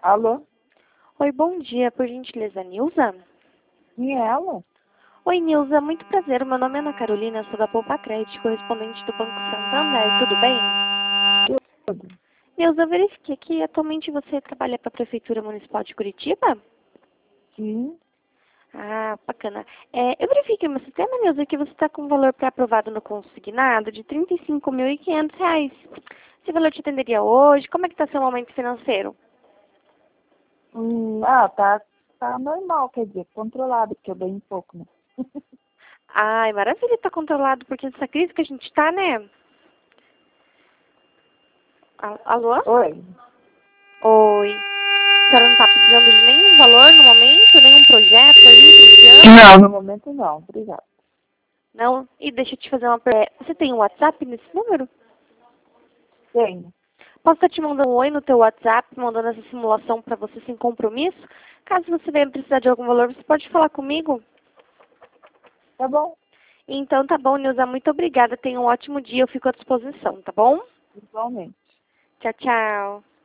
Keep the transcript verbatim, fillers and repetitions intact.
Alô? Oi, bom dia. Por gentileza, Nilza? E ela? Oi, Nilza. Muito prazer. Meu nome é Ana Carolina, sou da Poupa Crédito, correspondente do Banco Santander. Tudo bem? Tudo. Nilza, eu verifiquei que atualmente você trabalha para a Prefeitura Municipal de Curitiba? Sim. Ah, bacana. É, eu verifiquei no meu sistema, Nilza, que você está com um valor pré-aprovado no consignado de trinta e cinco mil e quinhentos reais. Esse valor te atenderia hoje? Como é que está seu momento financeiro? Hum, ah, tá, tá normal, quer dizer, controlado, porque eu ganho pouco, né? Ai, maravilha, está controlado, porque essa crise que a gente está, né? A- Alô? Oi. Oi. A senhora não está precisando de nenhum valor no momento, nenhum projeto aí para esse ano? Não, no momento não, obrigada. Não? E deixa eu te fazer uma pergunta. Você tem um WhatsApp nesse número? Tenho. Posso estar te mandando um oi no teu WhatsApp, mandando essa simulação para você sem compromisso? Caso você venha precisar de algum valor, você pode falar comigo? Tá bom? Então tá bom, Nilza. Muito obrigada. Tenha um ótimo dia. Eu fico à disposição, tá bom? Igualmente. Tchau, tchau.